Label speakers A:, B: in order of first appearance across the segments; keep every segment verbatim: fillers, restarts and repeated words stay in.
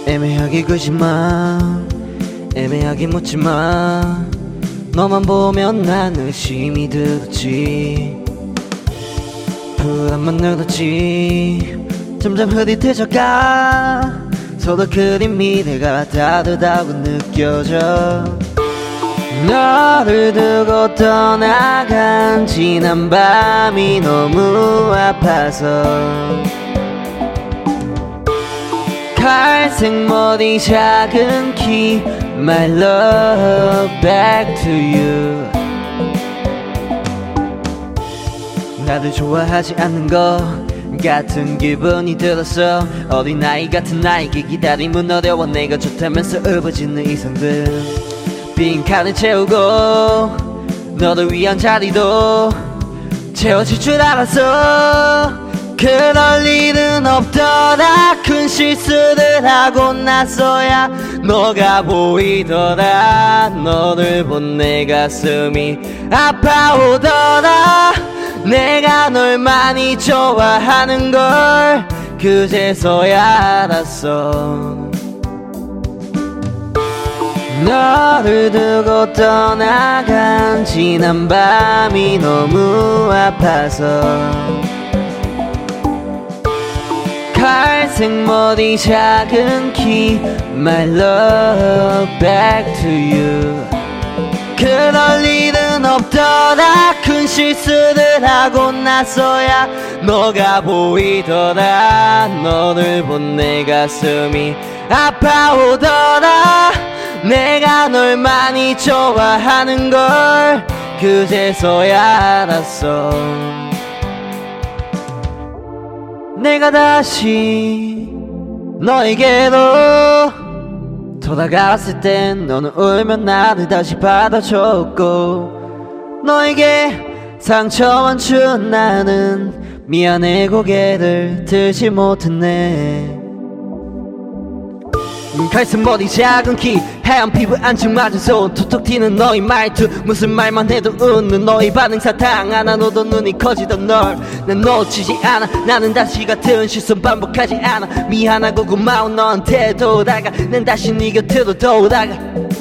A: 애매하게 끄지마 애매하게 묻지마 너만 보면 난 의심이 들었지 불안만 늘었지 점점 흐릿해져가 서로 그린 미래가 따뜻하고 느껴져 너를 두고 떠나간 지난 밤이 너무 아파서 갈색 머리 작은 키 My love back to you 나를 좋아하지 않는 것 같은 기분이 들었어 어린아이 같은 나에게 기다림은 어려워 내가 좋다면서 울부짖는 이성들 빈 칸을 채우고 너를 위한 자리도 채워질 줄 알았어 그럴 일은 없더라 큰 실수를 하고 나서야 너가 보이더라 너를 본 내 가슴이 아파오더라 내가 널 많이 좋아하는 걸 그제서야 알았어 너를 두고 떠나간 지난 밤이 너무 아파서 갈색 머리 작은 키 My love back to you 그럴 일은 없더라 큰 실수를 하고 나서야 너가 보이더라 너를 본 내 가슴이 아파오더라 내가 널 많이 좋아하는 걸 그제서야 알았어 내가 다시 너에게로 돌아갔을 땐 너는 울면 나를 다시 받아줬고 너에게 상처만 준 나는 미안해 고개를 들지 못했네 갈색 머리 작은 키 하얀 피부 안쪽맞은 손 톡톡 튀는 너의 말투 무슨 말만 해도 웃는 너의 반응 사탕 하나 너도 눈이 커지던 널 난 놓치지 않아 나는 다시 같은 시선 반복하지 않아 미안하고 고마운 너한테 돌아가 난 다시 네 곁으로 돌아가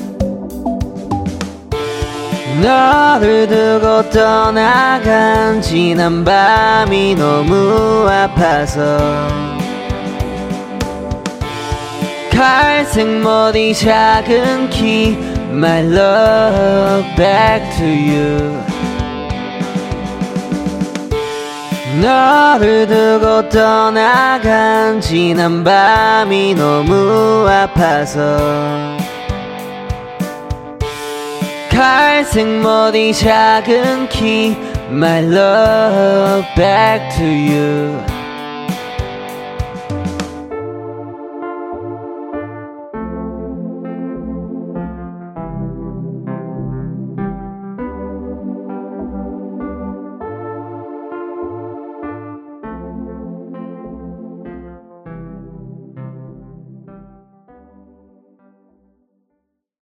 A: 너를 두고 떠나간 지난 밤이 너무 아파서 갈색 머리 작은 키 My love back to you 너를 두고 떠나간 지난 밤이 너무 아파서 갈색 머리 작은 키 My love back to you